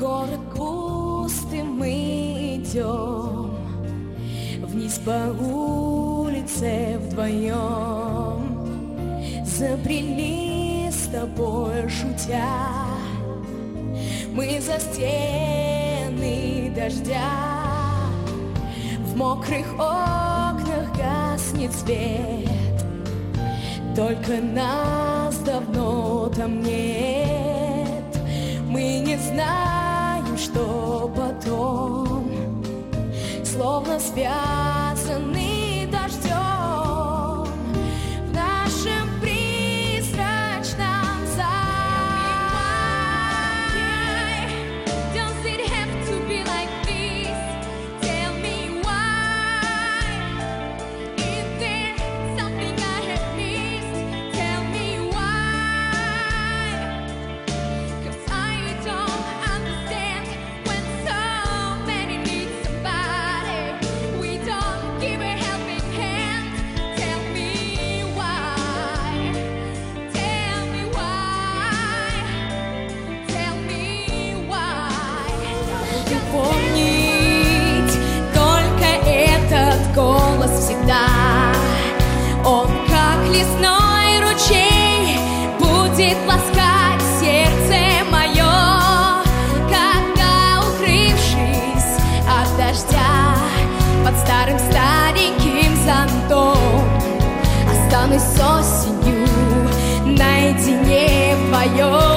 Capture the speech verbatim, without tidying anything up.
Город пустый, мы идем вниз по улице вдвоем. Забрели с тобой шутя мы за стены дождя. В мокрых окнах гаснет свет, только нас давно там нет. Мы не знаем, что потом, словно связаны дождем в нашем призрачном зале. Does it have to be like this? Tell me why. Is there something I have missed? Tell me why. 'Cause I don't understand when so many need somebody. We don't give a helping hand. Tell me why. Tell me why. Tell me why. И помнить только этот голос всегда. Он как лесной ручей будет ласкать сердце мое, когда, укрывшись от дождя под старым стареньким зонтом, останусь с осенью наедине вдвоем.